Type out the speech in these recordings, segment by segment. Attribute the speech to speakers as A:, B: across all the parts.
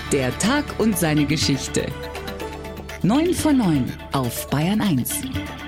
A: Der Tag und seine Geschichte. 9 von 9 auf Bayern 1.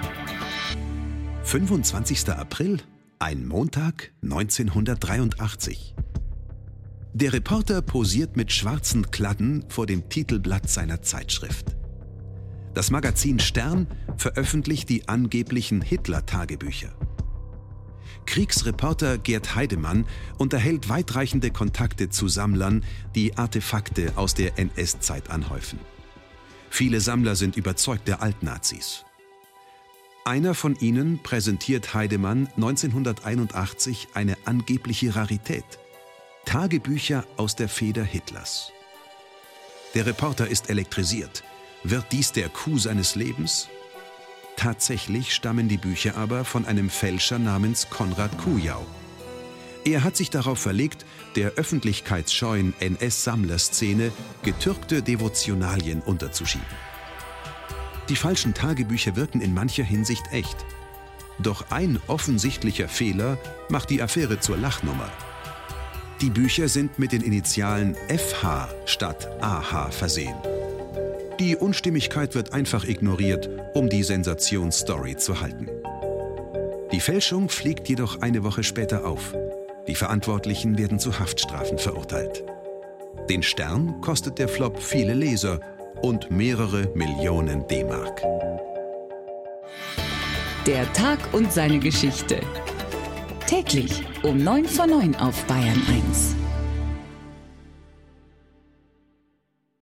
B: 25. April, ein Montag 1983. Der Reporter posiert mit schwarzen Kladden vor dem Titelblatt seiner Zeitschrift. Das Magazin Stern veröffentlicht die angeblichen Hitler-Tagebücher. Kriegsreporter Gerd Heidemann unterhält weitreichende Kontakte zu Sammlern, die Artefakte aus der NS-Zeit anhäufen. Viele Sammler sind überzeugte Altnazis. Einer von ihnen präsentiert Heidemann 1981 eine angebliche Rarität: Tagebücher aus der Feder Hitlers. Der Reporter ist elektrisiert. Wird dies der Coup seines Lebens? Tatsächlich stammen die Bücher aber von einem Fälscher namens Konrad Kujau. Er hat sich darauf verlegt, der öffentlichkeitsscheuen NS-Sammlerszene getürkte Devotionalien unterzuschieben. Die falschen Tagebücher wirken in mancher Hinsicht echt. Doch ein offensichtlicher Fehler macht die Affäre zur Lachnummer. Die Bücher sind mit den Initialen FH statt AH versehen. Die Unstimmigkeit wird einfach ignoriert, um die Sensationsstory zu halten. Die Fälschung fliegt jedoch eine Woche später auf. Die Verantwortlichen werden zu Haftstrafen verurteilt. Den Stern kostet der Flop viele Leser und mehrere Millionen D-Mark.
A: Der Tag und seine Geschichte. Täglich um 9 von 9 auf Bayern 1.